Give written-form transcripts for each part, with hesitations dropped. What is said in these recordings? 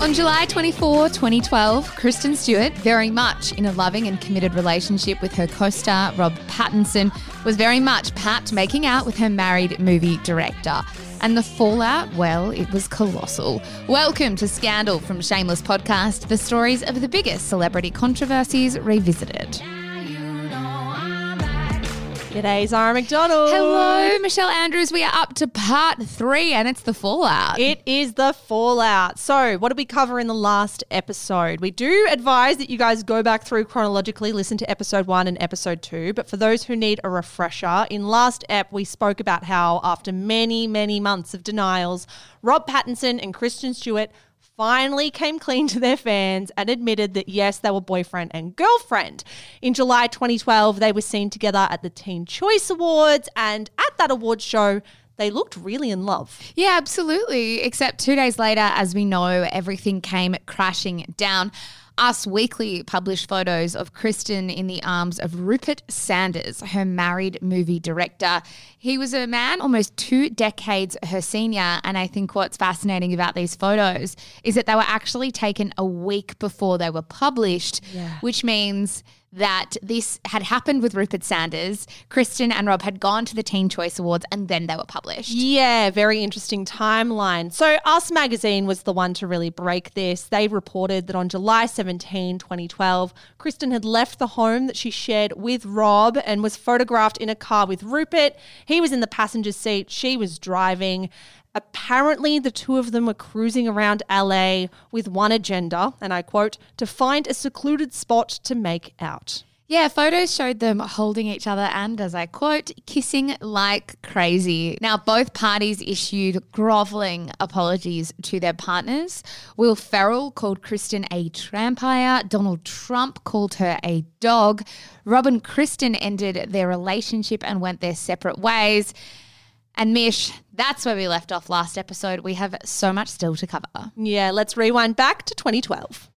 On July 2012, Kristen Stewart, very much in a loving and committed relationship with her co-star Rob Pattinson, was very much Pat making out with her married movie director. And the fallout, well, it was colossal. Welcome to Scandal from Shameless Podcast, the stories of the biggest celebrity controversies revisited. G'day, Zara McDonald. Hello, Michelle Andrews. We are up to part 3 and it's the fallout. It is the fallout. So what did we cover in the last episode? We do advise that you guys go back through chronologically, listen to episode 1 and episode 2. But for those who need a refresher, in last ep, we spoke about how after many, many months of denials, Rob Pattinson and Kristen Stewart finally came clean to their fans and admitted that, yes, they were boyfriend and girlfriend. In July 2012, they were seen together at the Teen Choice Awards, and at that awards show, they looked really in love. Yeah, absolutely. Except 2 days later, as we know, everything came crashing down. Us Weekly published photos of Kristen in the arms of Rupert Sanders, her married movie director. He was a man almost 2 decades her senior, and I think what's fascinating about these photos is that they were actually taken a week before they were published, which means that this had happened with Rupert Sanders. Kristen and Rob had gone to the Teen Choice Awards and then they were published. Yeah, very interesting timeline. So Us Magazine was the one to really break this. They reported that on July 17, 2012, Kristen had left the home that she shared with Rob and was photographed in a car with Rupert. He was in the passenger seat. She was driving. Apparently, the two of them were cruising around LA with one agenda, and I quote, to find a secluded spot to make out. Yeah, photos showed them holding each other and, as I quote, kissing like crazy. Now, both parties issued grovelling apologies to their partners. Will Ferrell called Kristen a trampire. Donald Trump called her a dog. Rob and Kristen ended their relationship and went their separate ways. And Mish, that's where we left off last episode. We have so much still to cover. Yeah, let's rewind back to 2012.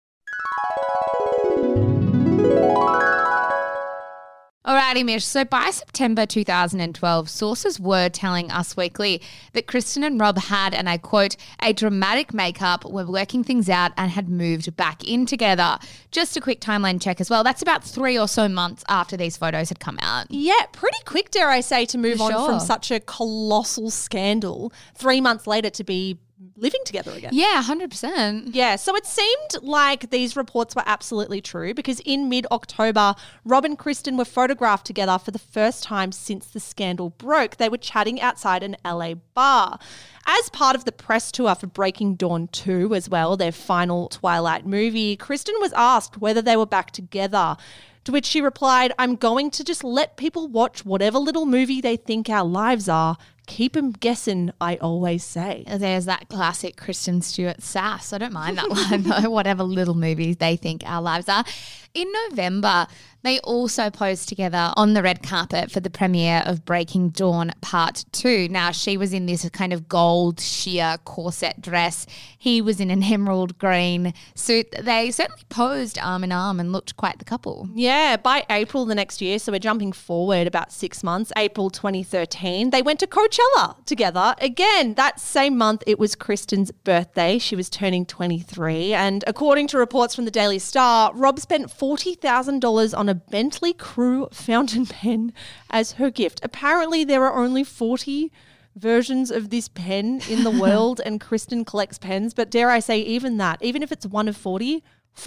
Alrighty, Mish. So by September 2012, sources were telling Us Weekly that Kristen and Rob had, and I quote, a dramatic makeup, were working things out and had moved back in together. Just a quick timeline check as well. That's about 3 or so months after these photos had come out. Yeah, pretty quick, dare I say, to move on from such a colossal scandal. 3 months later to be living together again. Yeah, 100%. Yeah, so it seemed like these reports were absolutely true because in mid-October, Rob and Kristen were photographed together for the first time since the scandal broke. They were chatting outside an LA bar. As part of the press tour for Breaking Dawn 2 as well, their final Twilight movie, Kristen was asked whether they were back together. To which she replied, I'm going to just let people watch whatever little movie they think our lives are. Keep 'em guessing, I always say. There's that classic Kristen Stewart sass. I don't mind that one though, whatever little movies they think our lives are. In November, they also posed together on the red carpet for the premiere of Breaking Dawn Part 2. Now, she was in this kind of gold sheer corset dress. He was in an emerald green suit. They certainly posed arm in arm and looked quite the couple. Yeah, by April the next year, so we're jumping forward about 6 months, April 2013, they went to Coachella together. Again, that same month, it was Kristen's birthday. She was turning 23. And according to reports from the Daily Star, Rob spent $40,000 on a Bentley Crew fountain pen as her gift. Apparently, there are only 40 versions of this pen in the world and Kristen collects pens. But dare I say, even that, even if it's one of 40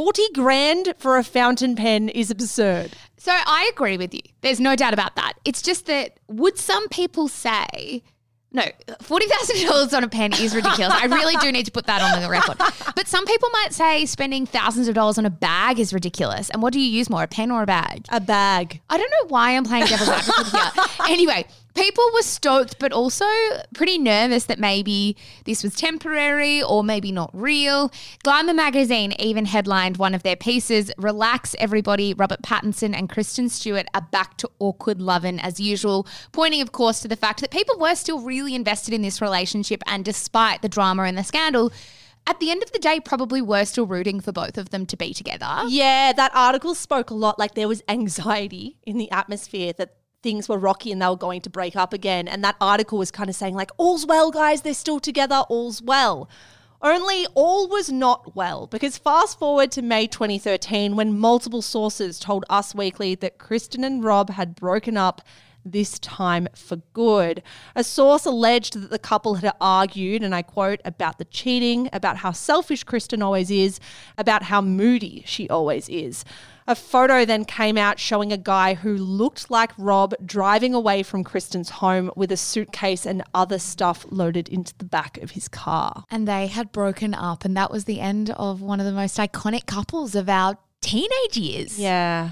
grand for a fountain pen is absurd. So I agree with you. There's no doubt about that. It's just that would some people say, no, $40,000 on a pen is ridiculous. I really do need to put that on the record. But some people might say spending thousands of dollars on a bag is ridiculous. And what do you use more, a pen or a bag? A bag. I don't know why I'm playing devil's advocate here. Anyway, people were stoked but also pretty nervous that maybe this was temporary or maybe not real. Glamour magazine even headlined one of their pieces, Relax Everybody, Robert Pattinson and Kristen Stewart are back to awkward lovin' as usual, pointing of course to the fact that people were still really invested in this relationship and despite the drama and the scandal, at the end of the day, probably were still rooting for both of them to be together. Yeah, that article spoke a lot. Like there was anxiety in the atmosphere that things were rocky and they were going to break up again. And that article was kind of saying like, all's well, guys, they're still together, all's well. Only all was not well, because fast forward to May 2013 when multiple sources told Us Weekly that Kristen and Rob had broken up, this time for good. A source alleged that the couple had argued, and I quote, about the cheating, about how selfish Kristen always is, about how moody she always is. A photo then came out showing a guy who looked like Rob driving away from Kristen's home with a suitcase and other stuff loaded into the back of his car. And they had broken up, and that was the end of one of the most iconic couples of our teenage years. Yeah.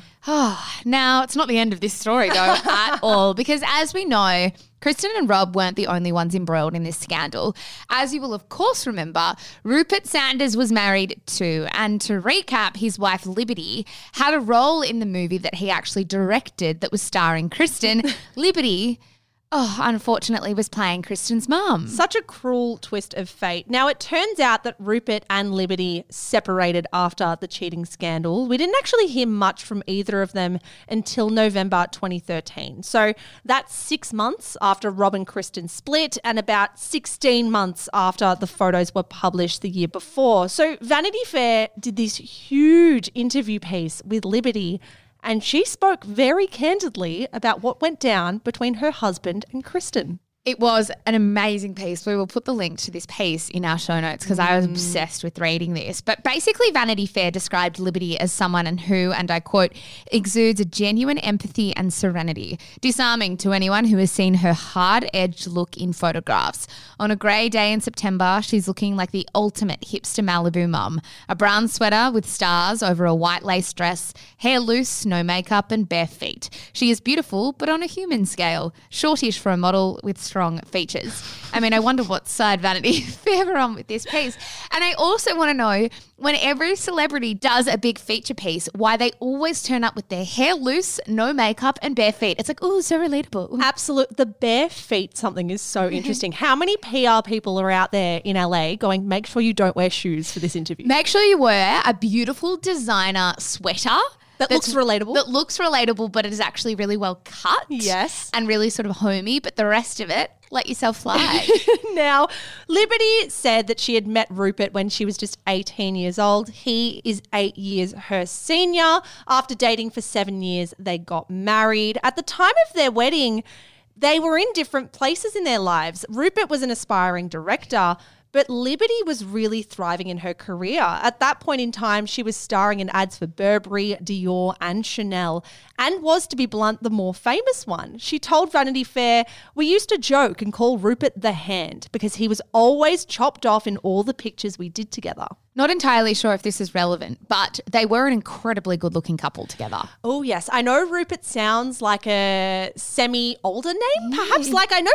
Now, it's not the end of this story, though, at all, because as we know, Kristen and Rob weren't the only ones embroiled in this scandal. As you will, of course, remember, Rupert Sanders was married too. And to recap, his wife, Liberty, had a role in the movie that he actually directed that was starring Kristen. Liberty, unfortunately, was playing Kristen's mum. Such a cruel twist of fate. Now, it turns out that Rupert and Liberty separated after the cheating scandal. We didn't actually hear much from either of them until November 2013. So that's 6 months after Rob and Kristen split and about 16 months after the photos were published the year before. So Vanity Fair did this huge interview piece with Liberty, and she spoke very candidly about what went down between her husband and Kristen. It was an amazing piece. We will put the link to this piece in our show notes because I was obsessed with reading this. But basically, Vanity Fair described Liberty as someone who, and I quote, exudes a genuine empathy and serenity, disarming to anyone who has seen her hard-edged look in photographs. On a grey day in September, she's looking like the ultimate hipster Malibu mum. A brown sweater with stars over a white lace dress, hair loose, no makeup and bare feet. She is beautiful, but on a human scale, shortish for a model with strong features. I mean, I wonder what side Vanity Fair are on with this piece. And I also want to know, when every celebrity does a big feature piece, why they always turn up with their hair loose, no makeup and bare feet. It's like, oh, so relatable. Absolute. The bare feet something is so interesting. How many PR people are out there in LA going, make sure you don't wear shoes for this interview? Make sure you wear a beautiful designer sweater. That looks relatable. That looks relatable, but it is actually really well cut. Yes. And really sort of homey, but the rest of it, let yourself fly. Now, Liberty said that she had met Rupert when she was just 18 years old. He is 8 years her senior. After dating for 7 years, they got married. At the time of their wedding, they were in different places in their lives. Rupert was an aspiring director, but Liberty was really thriving in her career. At that point in time, she was starring in ads for Burberry, Dior and Chanel, and was, to be blunt, the more famous one. She told Vanity Fair, "We used to joke and call Rupert the Hand because he was always chopped off in all the pictures we did together." Not entirely sure if this is relevant, but they were an incredibly good-looking couple together. Oh, yes. I know Rupert sounds like a semi-older name, perhaps. Like, I know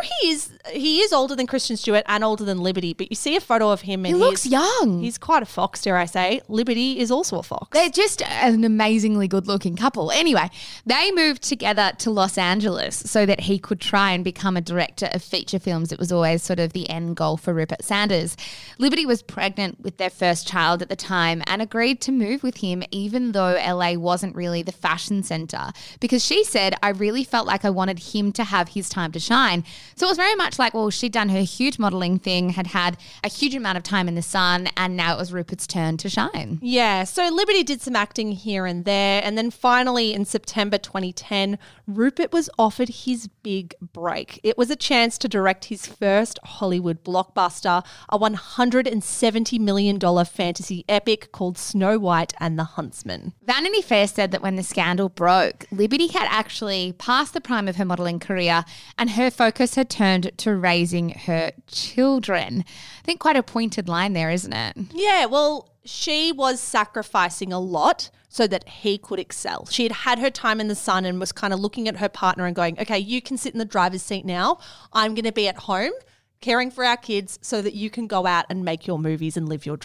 he is older than Kristen Stewart and older than Liberty, but you see a photo of him and he looks young. He's quite a fox, dare I say. Liberty is also a fox. They're just an amazingly good-looking couple. Anyway, they moved together to Los Angeles so that he could try and become a director of feature films. It was always sort of the end goal for Rupert Sanders. Liberty was pregnant with their first child at the time and agreed to move with him even though LA wasn't really the fashion center, because she said, "I really felt like I wanted him to have his time to shine." So it was very much like, well, she'd done her huge modeling thing, had a huge amount of time in the sun, and now it was Rupert's turn to shine. Yeah, so Liberty did some acting here and there, and then finally in September 2010, Rupert was offered his big break. It was a chance to direct his first Hollywood blockbuster, a $170 million fantasy epic called Snow White and the Huntsman. Vanity Fair said that when the scandal broke, Liberty had actually passed the prime of her modelling career and her focus had turned to raising her children. I think quite a pointed line there, isn't it? Yeah, well, she was sacrificing a lot so that he could excel. She had had her time in the sun and was kind of looking at her partner and going, okay, you can sit in the driver's seat now. I'm going to be at home caring for our kids so that you can go out and make your movies and live your dream.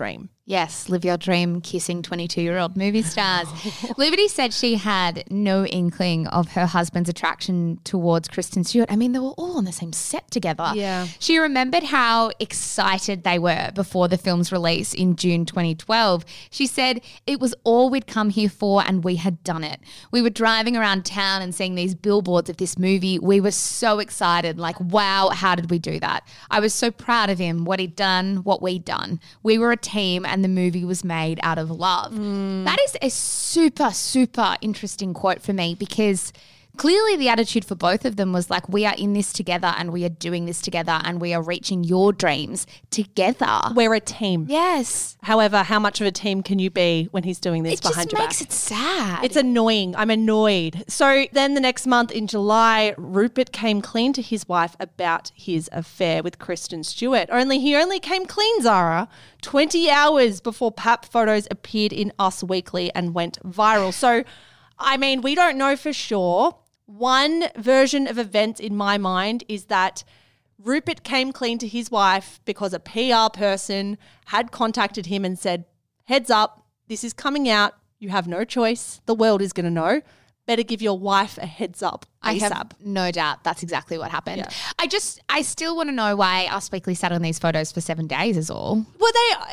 Yes, live your dream, kissing 22-year-old movie stars. Liberty said she had no inkling of her husband's attraction towards Kristen Stewart. I mean, they were all on the same set together. Yeah. She remembered how excited they were before the film's release in June 2012. She said it was all we'd come here for and we had done it. We were driving around town and seeing these billboards of this movie. We were so excited, like, wow, how did we do that? I was so proud of him, what he'd done, what we'd done. We were a team and the movie was made out of love. That is a super, super interesting quote for me because clearly the attitude for both of them was like, we are in this together and we are doing this together and we are reaching your dreams together. We're a team. Yes. However, how much of a team can you be when he's doing this behind your back? It just makes it sad. It's annoying. I'm annoyed. So then the next month in July, Rupert came clean to his wife about his affair with Kristen Stewart. He only came clean, Zara, 20 hours before Pap photos appeared in Us Weekly and went viral. So, I mean, we don't know for sure. One version of events in my mind is that Rupert came clean to his wife because a PR person had contacted him and said, heads up, this is coming out. You have no choice. The world is going to know. Better give your wife a heads up ASAP. I have no doubt that's exactly what happened. Yeah. I still want to know why Us Weekly sat on these photos for 7 days is all. Well,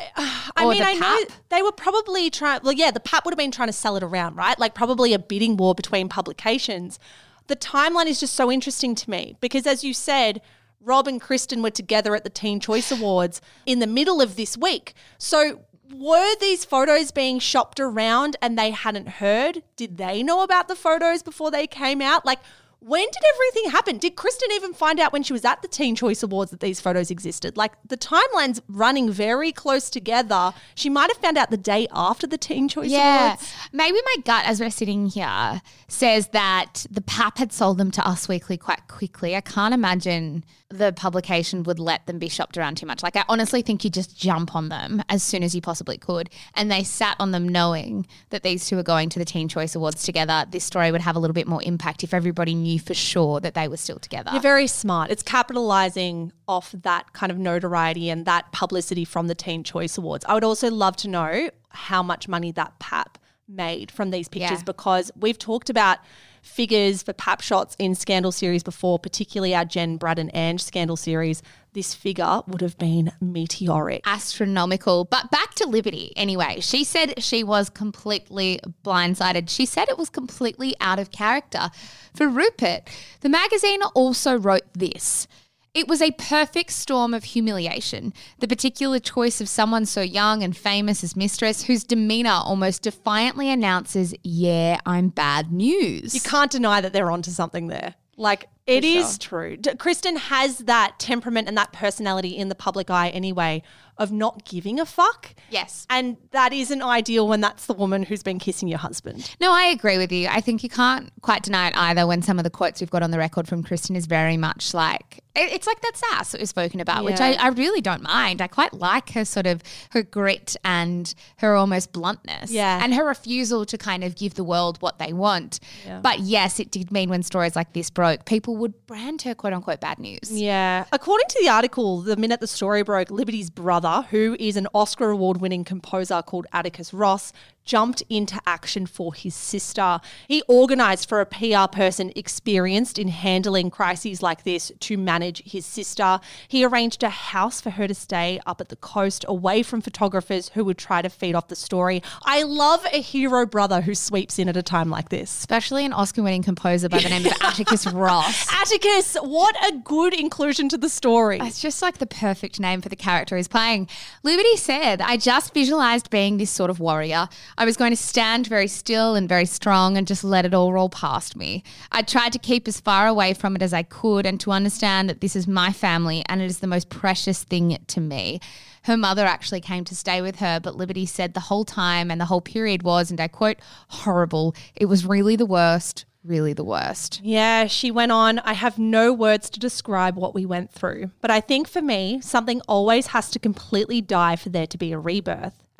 I know they were probably trying, the Pap would have been trying to sell it around, right? Like probably a bidding war between publications. The timeline is just so interesting to me because as you said, Rob and Kristen were together at the Teen Choice Awards in the middle of this week. So were these photos being shopped around and they hadn't heard? Did they know about the photos before they came out? Like, when did everything happen? Did Kristen even find out when she was at the Teen Choice Awards that these photos existed? Like, the timeline's running very close together. She might have found out the day after the Teen Choice Awards. Maybe my gut as we're sitting here says that the Pap had sold them to Us Weekly quite quickly. I can't imagine the publication would let them be shopped around too much. Like, I honestly think you just jump on them as soon as you possibly could. And they sat on them knowing that these two are going to the Teen Choice Awards together. This story would have a little bit more impact if everybody knew for sure that they were still together. You're very smart. It's capitalizing off that kind of notoriety and that publicity from the Teen Choice Awards. I would also love to know how much money that Pap made from these pictures because we've talked about figures for Pap shots in Scandal series before, particularly our Jen, Brad and Ange Scandal series. This figure would have been meteoric. Astronomical. But back to Liberty anyway. She said she was completely blindsided. She said it was completely out of character for Rupert. The magazine also wrote this. It was a perfect storm of humiliation. The particular choice of someone so young and famous as Mistress, whose demeanour almost defiantly announces, yeah, I'm bad news. You can't deny that they're onto something there. Like, it is true. Kristen has that temperament and that personality in the public eye anyway of not giving a fuck. Yes. And that isn't ideal when that's the woman who's been kissing your husband. No, I agree with you. I think you can't quite deny it either when some of the quotes we've got on the record from Kristen is very much like, it's like that sass that we've spoken about, which I really don't mind. I quite like her sort of, her grit and her almost bluntness. Yeah. And her refusal to kind of give the world what they want. Yeah. But yes, it did mean when stories like this broke, people would brand her quote unquote bad news. Yeah. According to the article, the minute the story broke, Liberty's brother, who is an Oscar award-winning composer called Atticus Ross, jumped into action for his sister. He organised for a PR person experienced in handling crises like this to manage his sister. He arranged a house for her to stay up at the coast, away from photographers who would try to feed off the story. I love a hero brother who sweeps in at a time like this. Especially an Oscar-winning composer by the name of Atticus Ross. Atticus, what a good inclusion to the story. It's just like the perfect name for the character he's playing. Liberty said, I just visualised being this sort of warrior. I was going to stand very still and very strong and just let it all roll past me. I tried to keep as far away from it as I could and to understand that this is my family and it is the most precious thing to me. Her mother actually came to stay with her, but Liberty said the whole time and the whole period was, and I quote, horrible. It was really the worst. Really the worst. Yeah, she went on, I have no words to describe what we went through. But I think for me, something always has to completely die for there to be a rebirth.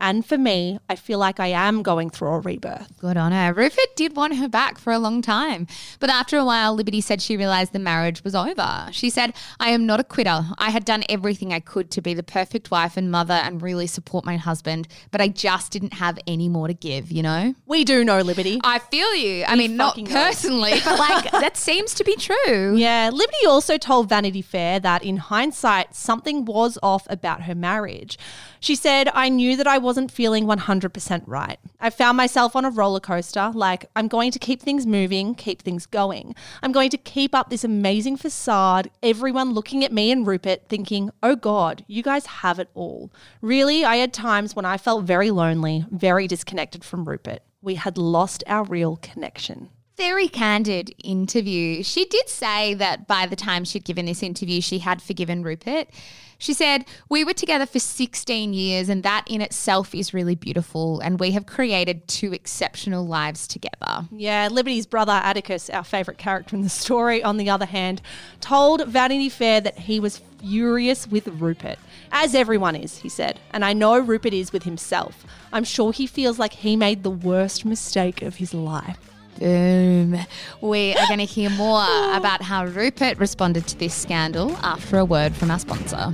And for me, I feel like I am going through a rebirth. Good on her. Rupert did want her back for a long time. But after a while, Liberty said she realised the marriage was over. She said, I am not a quitter. I had done everything I could to be the perfect wife and mother and really support my husband, but I just didn't have any more to give, you know? We do know, Liberty. I feel you. I mean, not personally, but like that seems to be true. Yeah, Liberty also told Vanity Fair that in hindsight, something was off about her marriage. She said, I knew that I wasn't feeling 100% right. I found myself on a roller coaster, like I'm going to keep things moving, keep things going. I'm going to keep up this amazing facade, everyone looking at me and Rupert thinking, oh God, you guys have it all. Really, I had times when I felt very lonely, very disconnected from Rupert. We had lost our real connection. Very candid interview. She did say that by the time she'd given this interview, she had forgiven Rupert. She said, we were together for 16 years and that in itself is really beautiful and we have created 2 exceptional lives together. Yeah, Liberty's brother Atticus, our favourite character in the story, on the other hand, told Vanity Fair that he was furious with Rupert. As everyone is, he said, and I know Rupert is with himself. I'm sure he feels like he made the worst mistake of his life. Boom. We are going to hear more about how Rupert responded to this scandal after a word from our sponsor.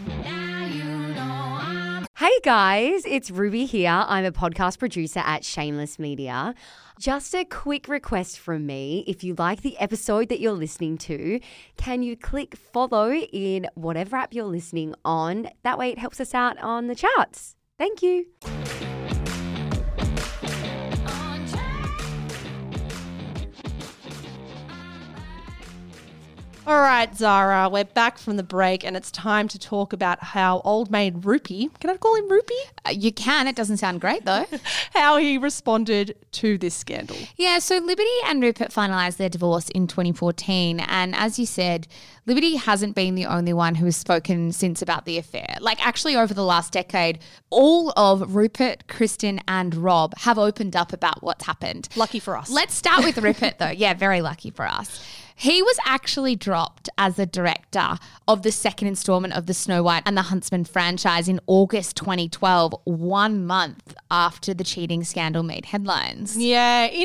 Hey guys, it's Ruby here. I'm a podcast producer at Shameless Media. Just a quick request from me. If you like the episode that you're listening to, can you click follow in whatever app you're listening on? That way it helps us out on the charts. Thank you. All right, Zara, we're back from the break and it's time to talk about how old maid Rupy, can I call him Rupy? You can. It doesn't sound great though. How he responded to this scandal. Yeah, so Liberty and Rupert finalised their divorce in 2014 and as you said, Liberty hasn't been the only one who has spoken since about the affair. Like actually over the last decade, all of Rupert, Kristen and Rob have opened up about what's happened. Lucky for us. Let's start with Rupert though. Yeah, very lucky for us. He was actually dropped as the director of the second installment of the Snow White and the Huntsman franchise in August 2012, 1 month after the cheating scandal made headlines. Yeah, in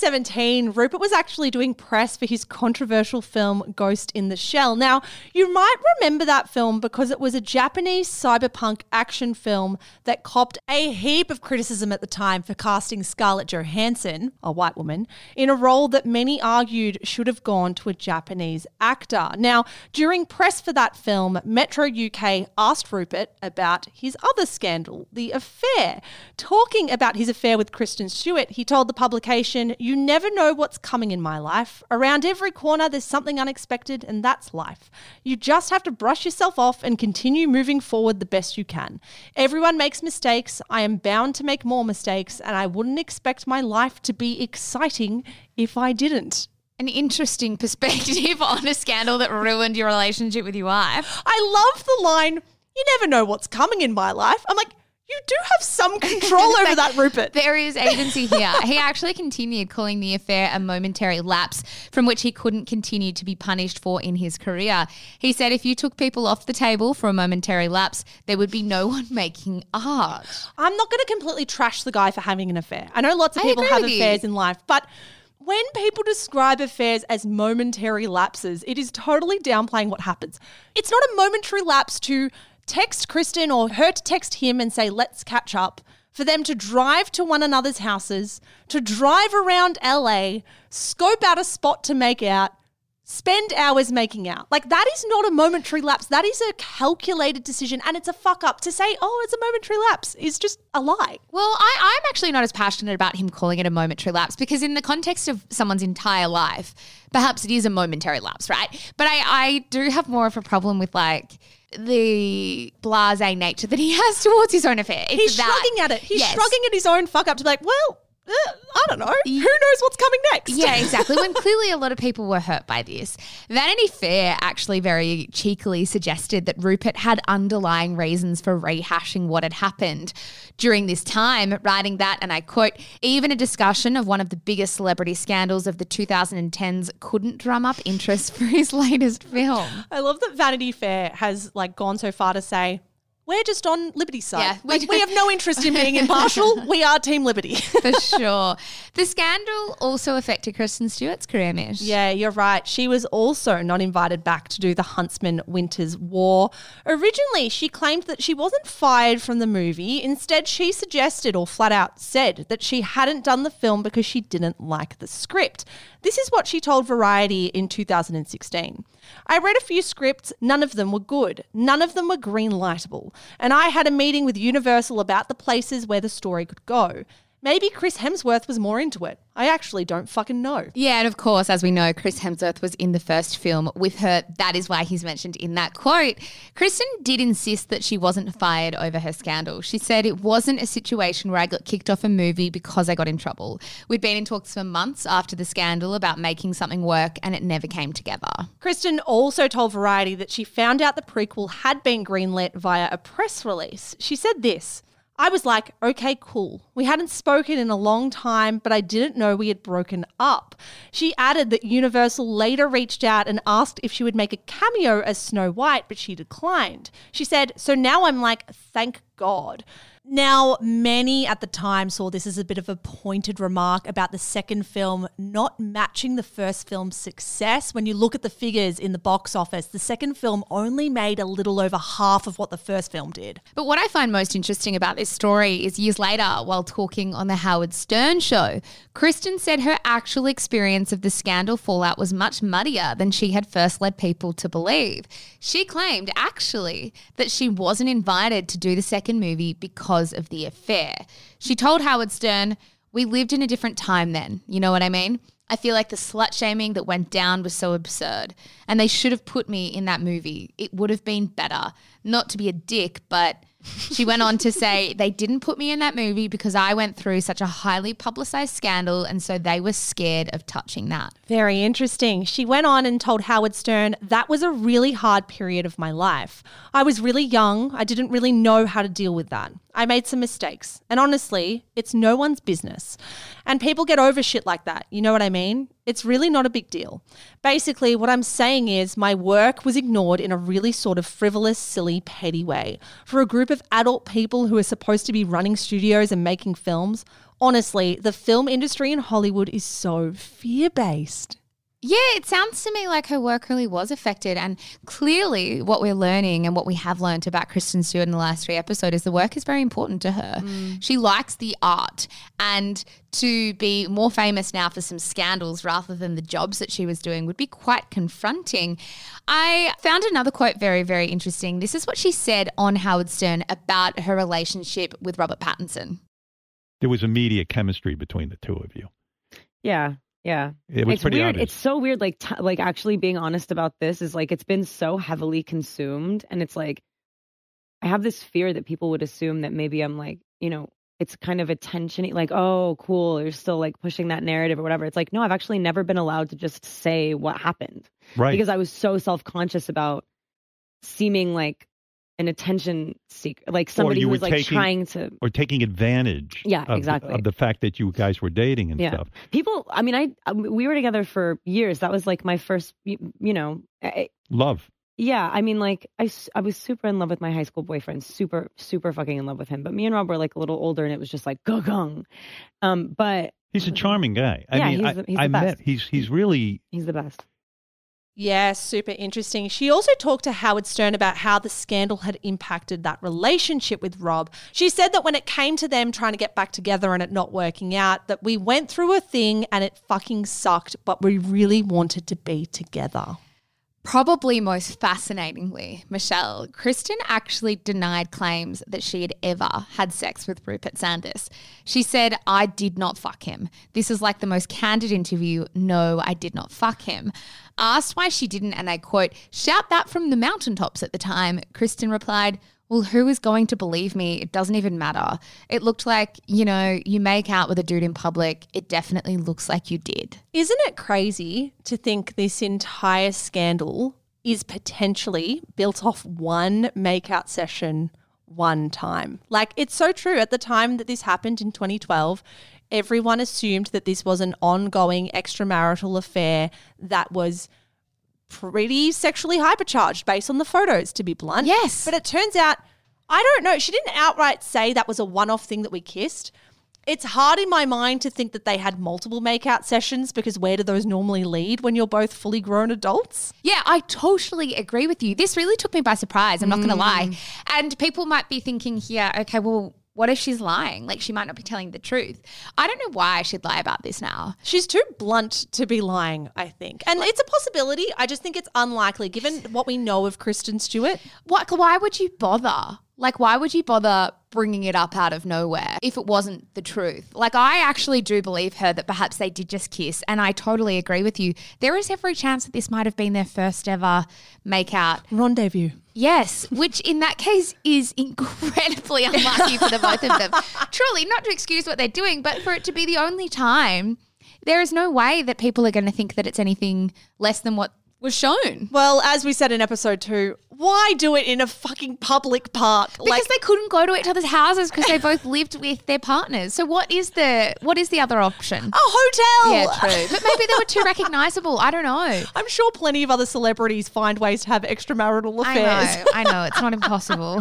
2017, Rupert was actually doing press for his controversial film Ghost in the Shell. Now, you might remember that film because it was a Japanese cyberpunk action film that copped a heap of criticism at the time for casting Scarlett Johansson, a white woman, in a role that many argued should have gone to a Japanese actor. Now, during press for that film, Metro UK asked Rupert about his other scandal, the affair. Talking about his affair with Kristen Stewart, he told the publication, "You never know what's coming in my life. Around every corner there's something unexpected and that's life. You just have to brush yourself off and continue moving forward the best you can. Everyone makes mistakes. I am bound to make more mistakes and I wouldn't expect my life to be exciting if I didn't." An interesting perspective on a scandal that ruined your relationship with your wife. I love the line, "You never know what's coming in my life." I'm like, you do have some control over that, Rupert. There is agency here. He actually continued calling the affair a momentary lapse from which he couldn't continue to be punished for in his career. He said if you took people off the table for a momentary lapse, there would be no one making art. I'm not going to completely trash the guy for having an affair. I know lots of people have affairs in life, but when people describe affairs as momentary lapses, it is totally downplaying what happens. It's not a momentary lapse to text Kristen or her to text him and say, let's catch up, for them to drive to one another's houses, to drive around LA, scope out a spot to make out, spend hours making out. Like, that is not a momentary lapse. That is a calculated decision, and it's a fuck up. To say, oh, it's a momentary lapse is just a lie. Well, I'm actually not as passionate about him calling it a momentary lapse because in the context of someone's entire life, perhaps it is a momentary lapse, right? But I do have more of a problem with like the blasé nature that he has towards his own affair. He's shrugging at it. He's shrugging at his own fuck up to be like, well, I don't know. Who knows what's coming next? Yeah, exactly. When clearly a lot of people were hurt by this. Vanity Fair actually very cheekily suggested that Rupert had underlying reasons for rehashing what had happened during this time, writing that, and I quote, even a discussion of one of the biggest celebrity scandals of the 2010s couldn't drum up interest for his latest film. I love that Vanity Fair has like gone so far to say, we're just on Liberty's side. Yeah, we have no interest in being impartial. We are Team Liberty. For sure. The scandal also affected Kristen Stewart's career, Mish. Yeah, you're right. She was also not invited back to do the Huntsman Winter's War. Originally, she claimed that she wasn't fired from the movie. Instead, she suggested or flat out said that she hadn't done the film because she didn't like the script. This is what she told Variety in 2016. I read a few scripts, none of them were good. None of them were green-lightable. And I had a meeting with Universal about the places where the story could go. Maybe Chris Hemsworth was more into it. I actually don't fucking know. Yeah, and of course, as we know, Chris Hemsworth was in the first film with her. That is why he's mentioned in that quote. Kristen did insist that she wasn't fired over her scandal. She said, it wasn't a situation where I got kicked off a movie because I got in trouble. We'd been in talks for months after the scandal about making something work and it never came together. Kristen also told Variety that she found out the prequel had been greenlit via a press release. She said this, I was like, okay, cool. We hadn't spoken in a long time, but I didn't know we had broken up. She added that Universal later reached out and asked if she would make a cameo as Snow White, but she declined. She said, so now I'm like, thank God. Now, many at the time saw this as a bit of a pointed remark about the second film not matching the first film's success. When you look at the figures in the box office, the second film only made a little over half of what the first film did. But what I find most interesting about this story is years later, while talking on the Howard Stern show, Kristen said her actual experience of the scandal fallout was much muddier than she had first led people to believe. She claimed, actually, that she wasn't invited to do the second movie because of the affair. She told Howard Stern, we lived in a different time then, you know what I mean? I feel like the slut shaming that went down was so absurd and they should have put me in that movie. It would have been better. Not to be a dick, but she went on to say they didn't put me in that movie because I went through such a highly publicized scandal and so they were scared of touching that. Very interesting. She went on and told Howard Stern, that was a really hard period of my life. I was really young. I didn't really know how to deal with that. I made some mistakes. And honestly, it's no one's business. And people get over shit like that. You know what I mean? It's really not a big deal. Basically, what I'm saying is my work was ignored in a really sort of frivolous, silly, petty way. For a group of adult people who are supposed to be running studios and making films, honestly, the film industry in Hollywood is so fear-based. Yeah, it sounds to me like her work really was affected, and clearly what we're learning and what we have learned about Kristen Stewart in the last 3 episodes is the work is very important to her. She likes the art, and to be more famous now for some scandals rather than the jobs that she was doing would be quite confronting. I found another quote very, very interesting. This is what she said on Howard Stern about her relationship with Robert Pattinson. There was immediate chemistry between the two of you. Yeah. Yeah. It was it's pretty weird. obvious. It's so weird. Like actually being honest about this is like, it's been so heavily consumed. And it's like, I have this fear that people would assume that maybe I'm like, you know, it's kind of attention, like, oh, cool, you're still like pushing that narrative or whatever. It's like, no, I've actually never been allowed to just say what happened. Right. Because I was so self-conscious about seeming like an attention seeker, like somebody who was like trying to, or taking advantage exactly. of the fact that you guys were dating and stuff. People, I mean, we were together for years. That was like my first, love. Yeah. I mean, like I was super in love with my high school boyfriend, super, super fucking in love with him. But me and Rob were like a little older and it was just like, go-gong. But he's a charming guy. He's really, he's the best. Yeah, super interesting. She also talked to Howard Stern about how the scandal had impacted that relationship with Rob. She said that when it came to them trying to get back together and it not working out, that we went through a thing and it fucking sucked, but we really wanted to be together. Probably most fascinatingly, Michelle, Kristen actually denied claims that she had ever had sex with Rupert Sanders. She said, I did not fuck him. This is like the most candid interview. No, I did not fuck him. Asked why she didn't, and I quote, shout that from the mountaintops at the time, Kristen replied, well, who is going to believe me? It doesn't even matter. It looked like, you make out with a dude in public. It definitely looks like you did. Isn't it crazy to think this entire scandal is potentially built off one makeout session one time? Like, it's so true. At the time that this happened in 2012, everyone assumed that this was an ongoing extramarital affair that was pretty sexually hypercharged based on the photos, to be blunt. Yes. But it turns out I don't know. She didn't outright say that was a one-off thing that we kissed. It's hard in my mind to think that they had multiple makeout sessions, because where do those normally lead when you're both fully grown adults? Yeah, I totally agree with you. This really took me by surprise, I'm not going to lie. And people might be thinking here, okay, well, what if she's lying? Like, she might not be telling the truth. I don't know why she'd lie about this now. She's too blunt to be lying, I think. And it's a possibility. I just think it's unlikely given what we know of Kristen Stewart. Why would you bother? Like, why would you bother bringing it up out of nowhere if it wasn't the truth? Like, I actually do believe her that perhaps they did just kiss, and I totally agree with you. There is every chance that this might have been their first ever makeout. Rendezvous. Yes, which in that case is incredibly unlucky for the both of them. Truly, not to excuse what they're doing, but for it to be the only time, there is no way that people are going to think that it's anything less than what was shown. Well, as we said in episode 2, why do it in a fucking public park? Because they couldn't go to each other's houses because they both lived with their partners. So what is the other option? A hotel. Yeah, true. But maybe they were too recognisable. I don't know. I'm sure plenty of other celebrities find ways to have extramarital affairs. I know. It's not impossible.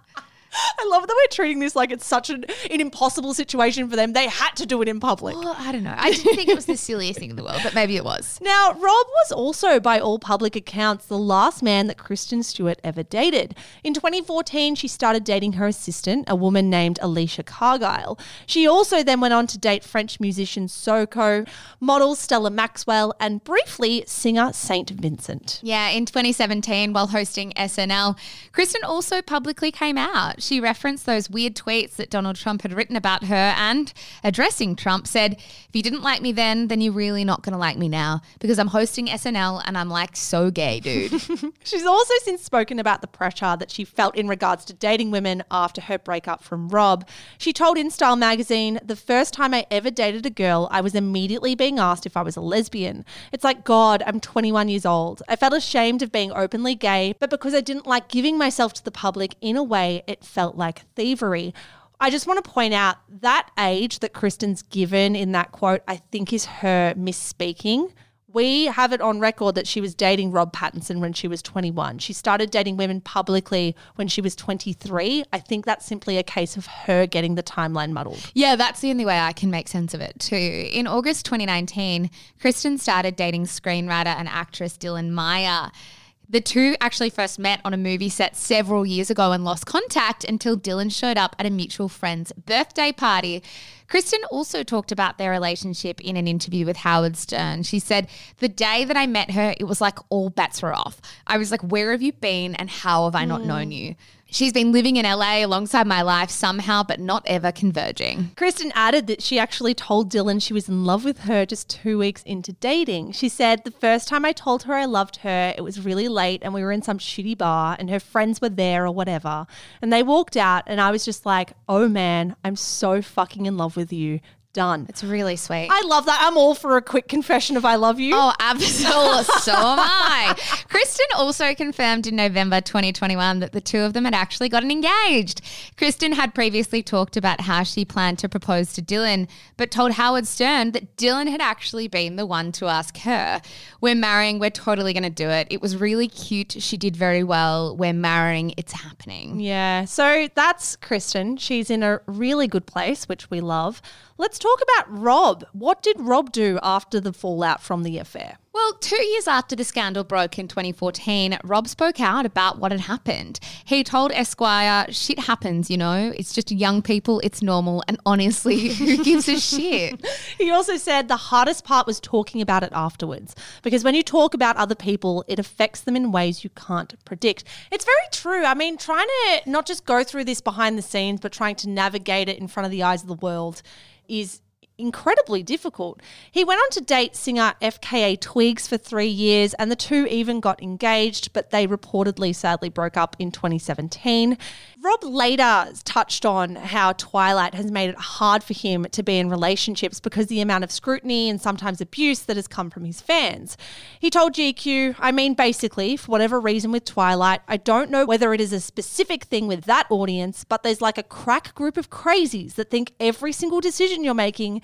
I love that we're treating this like it's such an impossible situation for them. They had to do it in public. Well, I don't know. I didn't think it was the silliest thing in the world, but maybe it was. Now, Rob was also, by all public accounts, the last man that Kristen Stewart ever dated. In 2014, she started dating her assistant, a woman named Alicia Cargile. She also then went on to date French musician Soko, model Stella Maxwell, and briefly singer Saint Vincent. Yeah, in 2017, while hosting SNL, Kristen also publicly came out. She referenced those weird tweets that Donald Trump had written about her and, addressing Trump, said, "If you didn't like me then you're really not going to like me now because I'm hosting SNL and I'm like so gay, dude." She's also since spoken about the pressure that she felt in regards to dating women after her breakup from Rob. She told InStyle magazine, "The first time I ever dated a girl, I was immediately being asked if I was a lesbian. It's like, God, I'm 21 years old. I felt ashamed of being openly gay, but because I didn't like giving myself to the public in a way, it felt like thievery." I just want to point out that age that Kristen's given in that quote, I think is her misspeaking. We have it on record that she was dating Rob Pattinson when she was 21. She started dating women publicly when she was 23. I think that's simply a case of her getting the timeline muddled. Yeah, that's the only way I can make sense of it too. In August 2019, Kristen started dating screenwriter and actress Dylan Meyer. The two actually first met on a movie set several years ago and lost contact until Dylan showed up at a mutual friend's birthday party. Kristen also talked about their relationship in an interview with Howard Stern. She said, "The day that I met her, it was like all bets were off. I was like, where have you been and how have I not known you? She's been living in LA alongside my life somehow, but not ever converging." Kristen added that she actually told Dylan she was in love with her just 2 weeks into dating. She said, "The first time I told her I loved her, it was really late and we were in some shitty bar and her friends were there or whatever. And they walked out and I was just like, oh man, I'm so fucking in love with you. Done." It's really sweet. I love that. I'm all for a quick confession of I love you. Oh, absolutely. So am I. Kristen also confirmed in November 2021 that the two of them had actually gotten engaged. Kristen had previously talked about how she planned to propose to Dylan, but told Howard Stern that Dylan had actually been the one to ask her. "We're marrying. We're totally going to do it. It was really cute. She did very well. We're marrying. It's happening." Yeah. So that's Kristen. She's in a really good place, which we love. Let's talk about Rob. What did Rob do after the fallout from the affair? Well, 2 years after the scandal broke in 2014, Rob spoke out about what had happened. He told Esquire, "Shit happens, you know. It's just young people. It's normal. And honestly, who gives a shit?" He also said the hardest part was talking about it afterwards, because when you talk about other people, it affects them in ways you can't predict. It's very true. I mean, trying to not just go through this behind the scenes, but trying to navigate it in front of the eyes of the world is incredibly difficult. He went on to date singer FKA Twigs for 3 years and the two even got engaged, but they reportedly sadly broke up in 2017. Rob later touched on how Twilight has made it hard for him to be in relationships because the amount of scrutiny and sometimes abuse that has come from his fans. He told GQ, "I mean, basically, for whatever reason with Twilight, I don't know whether it is a specific thing with that audience, but there's like a crack group of crazies that think every single decision you're making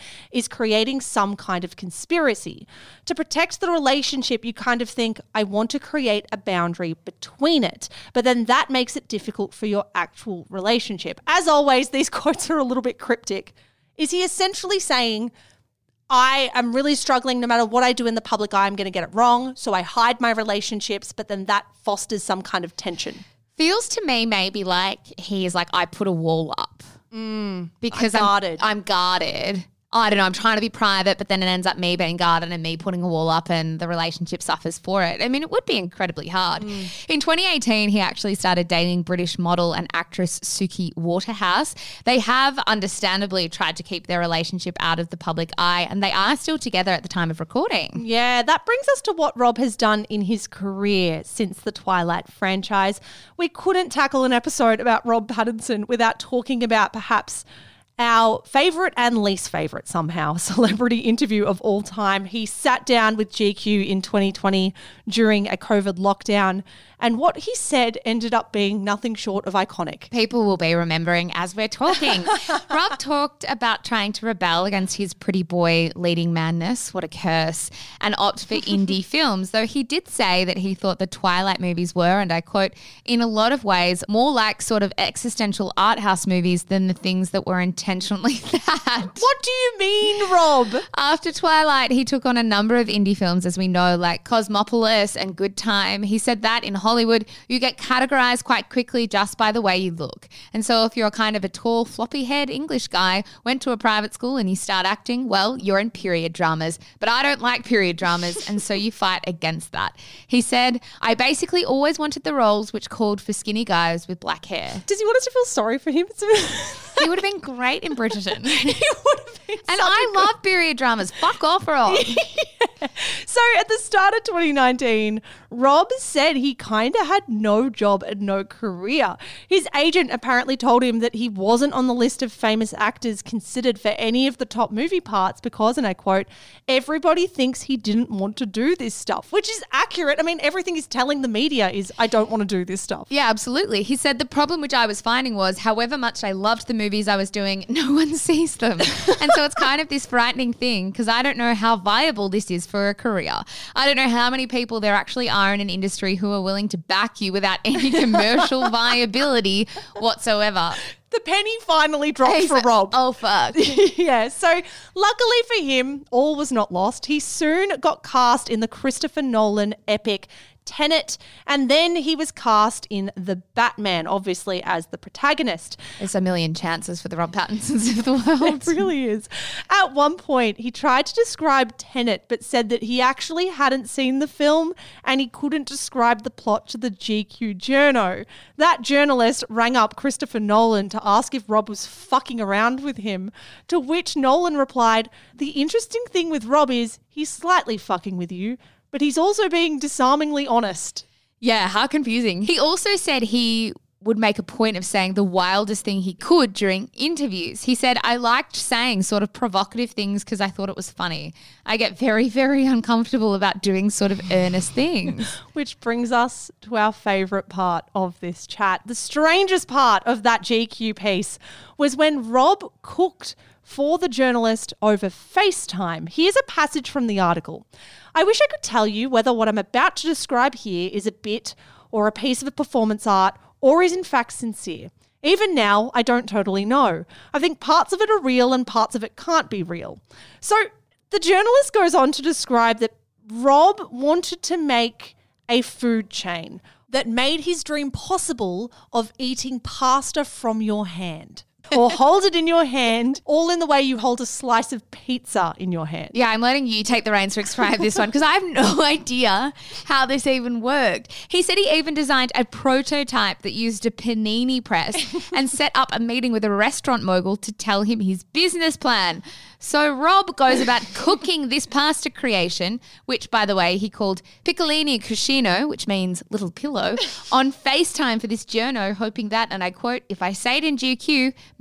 is creating some kind of conspiracy. To protect the relationship, you kind of think, I want to create a boundary between it. But then that makes it difficult for your actual relationship. As always, these quotes are a little bit cryptic. Is he essentially saying, I am really struggling no matter what I do in the public eye, I'm going to get it wrong. So I hide my relationships, but then that fosters some kind of tension. Feels to me maybe like he is like, I put a wall up because I'm guarded. I don't know, I'm trying to be private, but then it ends up me being guarded and me putting a wall up and the relationship suffers for it. I mean, it would be incredibly hard. In 2018, he actually started dating British model and actress Suki Waterhouse. They have understandably tried to keep their relationship out of the public eye, and they are still together at the time of recording. Yeah, that brings us to what Rob has done in his career since the Twilight franchise. We couldn't tackle an episode about Rob Pattinson without talking about perhaps our favourite and least favourite somehow celebrity interview of all time. He sat down with GQ in 2020 during a COVID lockdown, and what he said ended up being nothing short of iconic. People will be remembering as we're talking. Rob talked about trying to rebel against his pretty boy leading madness, what a curse, and opt for indie films, though he did say that he thought the Twilight movies were, and I quote, in a lot of ways more like sort of existential art house movies than the things that were intentionally that. What do you mean, Rob? After Twilight, he took on a number of indie films, as we know, like Cosmopolis and Good Time. He said that in Hollywood, you get categorized quite quickly just by the way you look. And so if you're kind of a tall, floppy-haired English guy, went to a private school and you start acting, well, you're in period dramas. But I don't like period dramas, and so you fight against that. He said, I basically always wanted the roles which called for skinny guys with black hair. Does he want us to feel sorry for him? He would have been great in Bridgerton. He would have been. And I love period dramas. Fuck off, Rob. Yeah. So at the start of 2019, Rob said he kind of had no job and no career. His agent apparently told him that he wasn't on the list of famous actors considered for any of the top movie parts because, and I quote, everybody thinks he didn't want to do this stuff, which is accurate. I mean, everything he's telling the media is, I don't want to do this stuff. Yeah, absolutely. He said the problem which I was finding was however much I loved the movies I was doing, no one sees them. And so it's kind of this frightening thing because I don't know how viable this is for a career. I don't know how many people there actually are in an industry who are willing to back you without any commercial viability whatsoever. The penny finally dropped for Rob. Oh, fuck. Yeah, so luckily for him, all was not lost. He soon got cast in the Christopher Nolan epic Tenet, and then he was cast in The Batman, obviously as the protagonist. There's a million chances for the Rob Pattinsons of the world. It really is. At one point, he tried to describe Tenet, but said that he actually hadn't seen the film and he couldn't describe the plot to the GQ journo. That journalist rang up Christopher Nolan to ask if Rob was fucking around with him, to which Nolan replied, the interesting thing with Rob is he's slightly fucking with you, but he's also being disarmingly honest. Yeah, how confusing. He also said he would make a point of saying the wildest thing he could during interviews. He said, I liked saying sort of provocative things because I thought it was funny. I get very, very uncomfortable about doing sort of earnest things. Which brings us to our favourite part of this chat. The strangest part of that GQ piece was when Rob cooked for the journalist over FaceTime. Here's a passage from the article. I wish I could tell you whether what I'm about to describe here is a bit or a piece of performance art or is in fact sincere. Even now, I don't totally know. I think parts of it are real and parts of it can't be real. So the journalist goes on to describe that Rob wanted to make a food chain that made his dream possible of eating pasta from your hand. Or hold it in your hand, all in the way you hold a slice of pizza in your hand. Yeah, I'm letting you take the reins to describe this one because I have no idea how this even worked. He said he even designed a prototype that used a panini press and set up a meeting with a restaurant mogul to tell him his business plan. So Rob goes about cooking this pasta creation, which, by the way, he called Piccolini Cuscino, which means little pillow, on FaceTime for this journo, hoping that, and I quote, if I say it in GQ,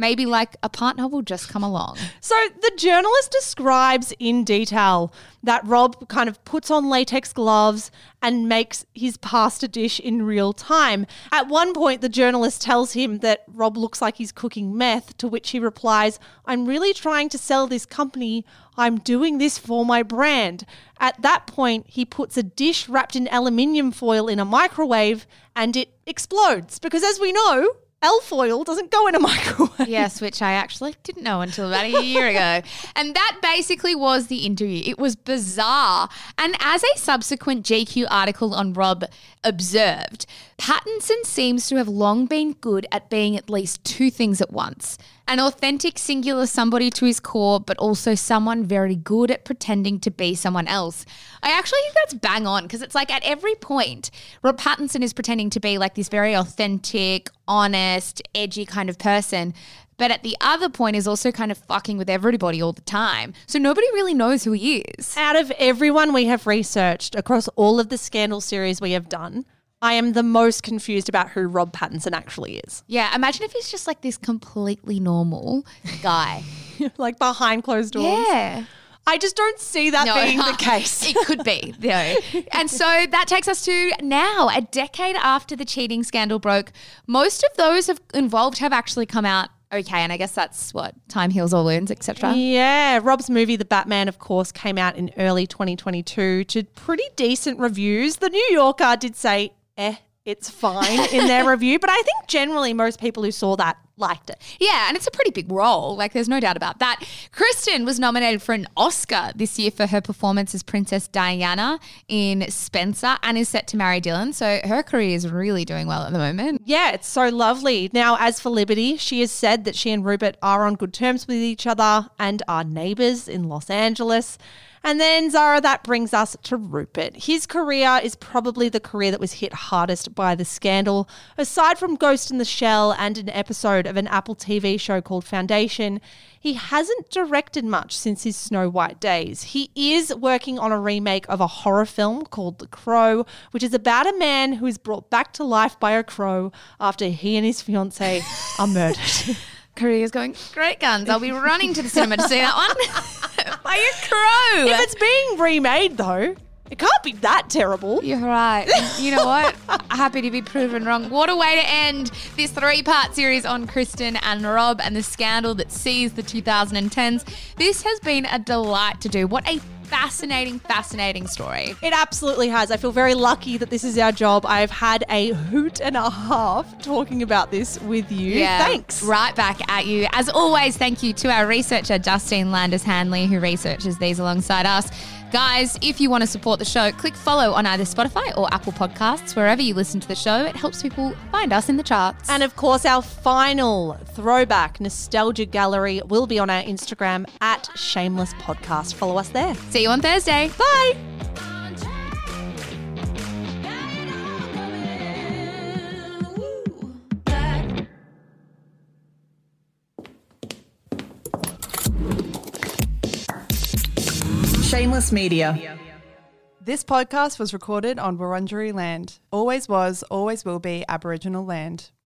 maybe like a partner will just come along. So the journalist describes in detail that Rob kind of puts on latex gloves and makes his pasta dish in real time. At one point, the journalist tells him that Rob looks like he's cooking meth, to which he replies, "I'm really trying to sell this company. I'm doing this for my brand." At that point, he puts a dish wrapped in aluminium foil in a microwave and it explodes because, as we know, L-foil doesn't go in a microwave. Yes, which I actually didn't know until about a year ago. And that basically was the interview. It was bizarre. And as a subsequent GQ article on Rob observed, Pattinson seems to have long been good at being at least two things at once. An authentic singular somebody to his core, but also someone very good at pretending to be someone else. I actually think that's bang on because it's like at every point, Rob Pattinson is pretending to be like this very authentic, honest, edgy kind of person. But at the other point is also kind of fucking with everybody all the time. So nobody really knows who he is. Out of everyone we have researched across all of the Scandal series we have done, I am the most confused about who Rob Pattinson actually is. Yeah, imagine if he's just like this completely normal guy. Like behind closed doors. Yeah. I just don't see that being the case. It could be, though. And so that takes us to now, a decade after the cheating scandal broke. Most of those involved have actually come out okay, and I guess that's what time heals all wounds, etc. Yeah, Rob's movie The Batman, of course, came out in early 2022 to pretty decent reviews. The New Yorker did say, it's fine in their review, but I think generally most people who saw that liked it. Yeah, and it's a pretty big role. Like, there's no doubt about that. Kristen was nominated for an Oscar this year for her performance as Princess Diana in Spencer and is set to marry Dylan. So her career is really doing well at the moment. Yeah, it's so lovely. Now, as for Liberty, she has said that she and Rupert are on good terms with each other and are neighbours in Los Angeles. And then, Zara, that brings us to Rupert. His career is probably the career that was hit hardest by the scandal. Aside from Ghost in the Shell and an episode of an Apple TV show called Foundation, he hasn't directed much since his Snow White days. He is working on a remake of a horror film called The Crow, which is about a man who is brought back to life by a crow after he and his fiancée are murdered. Career's going great guns. I'll be running to the cinema to see that one. By a crow. If it's being remade, though, it can't be that terrible. You're right. You know what? Happy to be proven wrong. What a way to end this 3-part series on Kristen and Rob and the scandal that seized the 2010s. This has been a delight to do. What a fascinating story. It absolutely has. I feel very lucky that this is our job. I've had a hoot and a half talking about this with you. Yeah, thanks. Right back at you. As always, thank you to our researcher, Justine Landis-Hanley, who researches these alongside us. Guys, if you want to support the show, click follow on either Spotify or Apple Podcasts, wherever you listen to the show. It helps people find us in the charts. And of course, our final throwback nostalgia gallery will be on our Instagram at Shameless Podcast. Follow us there. See you on Thursday. Bye. Shameless Media. This podcast was recorded on Wurundjeri land. Always was, always will be Aboriginal land.